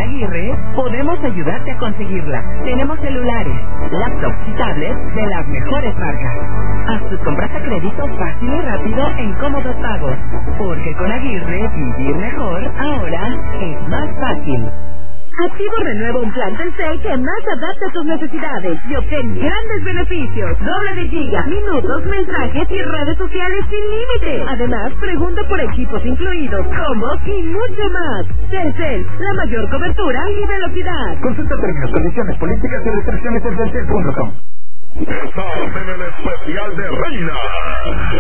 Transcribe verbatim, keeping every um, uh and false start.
Aguirre podemos ayudarte a conseguirla. Tenemos celulares, laptops y tablets de las mejores marcas. Haz tus compras a crédito fácil y rápido en cómodos pagos. Porque con Aguirre, vivir mejor ahora es más fácil. Activo renueva un plan Telcel que más adapta a tus necesidades y obtén grandes beneficios. Doble de giga, minutos, mensajes y redes sociales sin límite. Además, pregunta por equipos incluidos, combos y mucho más. Telcel, la mayor cobertura y velocidad. Consulta términos, condiciones, políticas y restricciones en telcel punto com. Estás en el especial de Reina.